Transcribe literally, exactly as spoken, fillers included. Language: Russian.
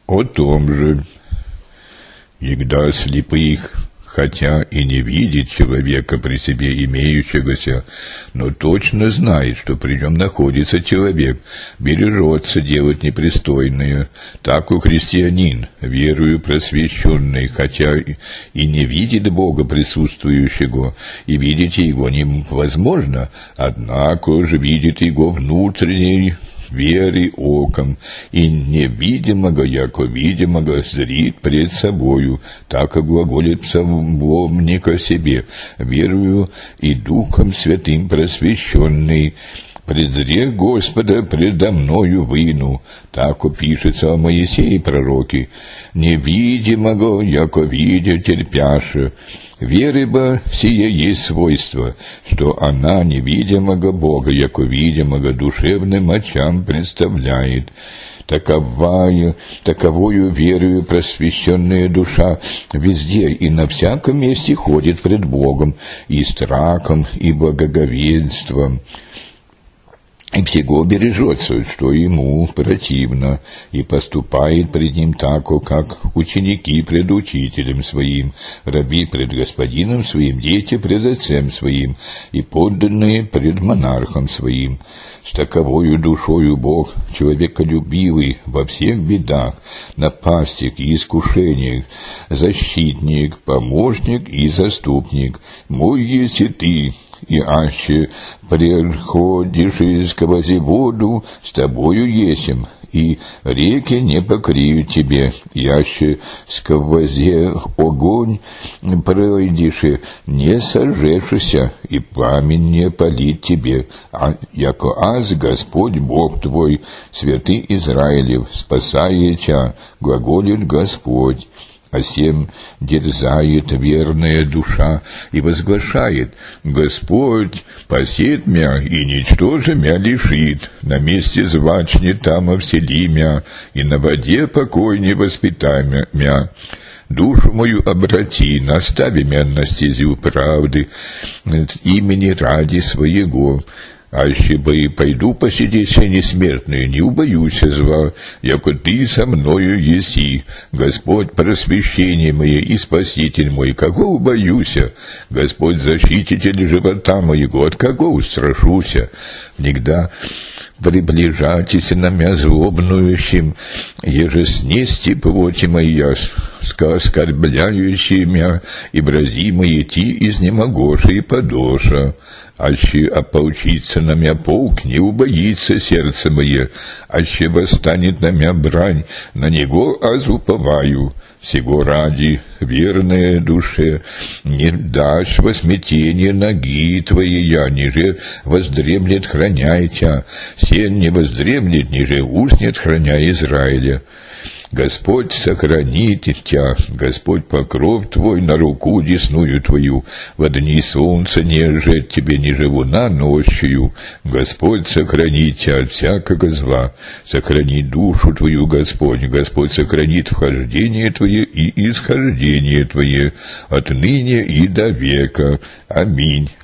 О том же, егда слепых, хотя и не видит человека при себе имеющегося, но точно знает, что при нем находится человек, бережется делать непристойное, так и христианин, верою просвещенный, хотя и не видит Бога присутствующего, и видеть его невозможно, однако же видит его внутренний веры оком, и невидимого, яко видимого, зрит пред собою, так и глаголит псалмовник о себе, верою и Духом Святым просвещенный. «Презре Господа предо мною выну», так пишется о Моисее пророке, «невидимого, яко видя терпяше». Веры бы сие есть свойство, что она невидимого Бога, яко видимого душевным очам представляет. Таковая, таковою верою просвещенная душа везде и на всяком месте ходит пред Богом и страхом, и благоговенством, и всего бережется, что ему противно, и поступает пред ним тако, как ученики пред учителем своим, раби пред господином своим, дети пред отцем своим, и подданные пред монархом своим. С таковою душою Бог, человеколюбивый во всех бедах, напастях и искушениях, защитник, помощник и заступник. Мой еси ты, и аще приходишь из сквозь воду, с тобою есим, и реки не покриют тебе, яще сквозь огонь пройдешь, не сожжешься, и пламень не палит тебе, а яко аз Господь Бог твой, святый Израилев, спасает тебя, глаголит Господь. А сем дерзает верная душа и возглашает: «Господь пасет мя, и ничто же мя лишит, на месте звачни там овсели мя, и на воде покой не воспитай мя. Душу мою обрати, настави мя на стезю правды, имени ради своего». Аще бы и пойду посидеть несмертные, не убоюсь зла, яко ты со мною еси, Господь просвещение мое и Спаситель мой, кого убоюся? Господь защититель живота моего, от кого устрашуся? Никогда приближайтесь на мя злобнующим, еже снести плоти моя, оскорбляющие мя, и брази мои ти изнемогоша и подоша. Аще ополчится на мя полк, не убоится сердце мое, аще восстанет на мя брань, на него азуповаю. Сего ради, верная душе, не дашь во смятение ноги твоей, я, ниже воздремлет, храняй тя, сен не воздремлет, ниже уснет, храняй Израиля. Господь сохранит тебя, Господь покров твой на руку десную твою, во дни солнца не жжет тебе ниже луна ночью. Господь сохранит тебя от всякого зла, сохранит душу твою, Господь, Господь сохранит вхождение твое и исхождение твое, отныне и до века. Аминь.